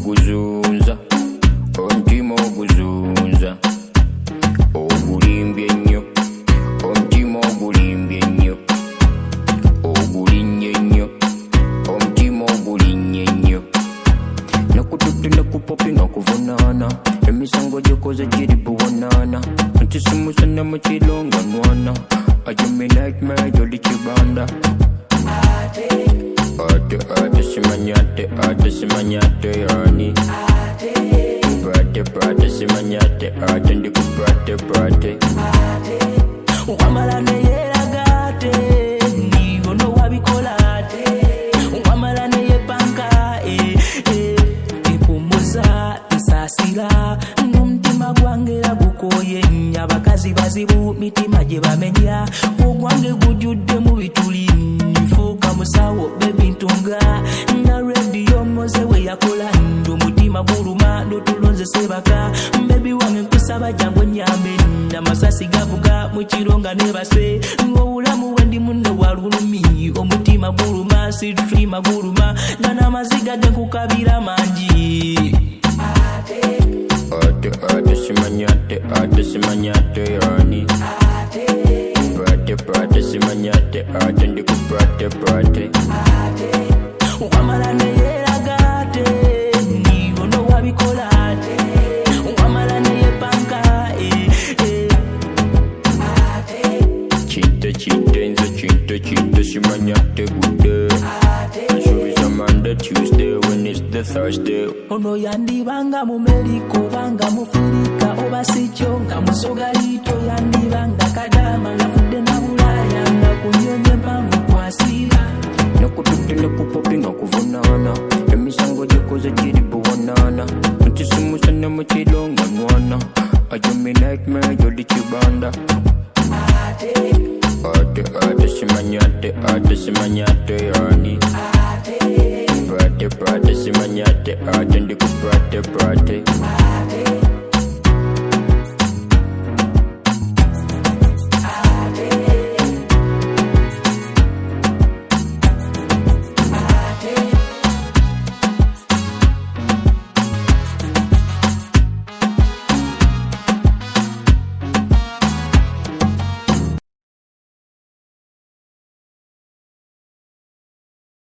oguzunza omutima oguzunza ogulimbye nnyo omutima ogulimbye nnyo ogulinnye nnyo omutima ogulinnye nnyo nakututte nakupopi nakuvunaana emisango gyokoze giri buwanaana ntisumusa mu kilonga nwana ajumi nightmare joli kibanda ate simanyate yani Prate simanyate ate ndiku prate wamala neyeragate nibono wabikolate wamala neyepanka epumuza nsasira n'omutima gwange gukoye abakazi bazibu mitima gye bamenya ogwange gujudde mu bituli nfuuka musawo bebintunga nga radio moze we yakola ndo mutima guluma ndotulonze sebaka mbebi wange nkusaba jangu nyambe namasasi gavuga mu kironga nebase ng'obulamu wendi munno walulumi omutima guluma sitrima guluma nga n'amaziga genkukabira mangi ate simanyate yani Prate simanyate ate ndiku prate wamala neyeragate nibono wabikolate wamala neyepanka Chinte simanyate gude Nsubiza Monday, Tuesday when it's the Thursday ono yandibanga mu Meriko banga mu Firika oba sikyo nga musogalito yandibanga kadama nga fudde na Bulaya nga kunyonye mpanvu kwasira nakututte nakupopi nakuvunaana emisango gyokoze giri buwanaana ntisumusa mu kilonga nwana ajumi nightmare joli kibanda ate simanyate yani Prate simanyate ate ndiku prate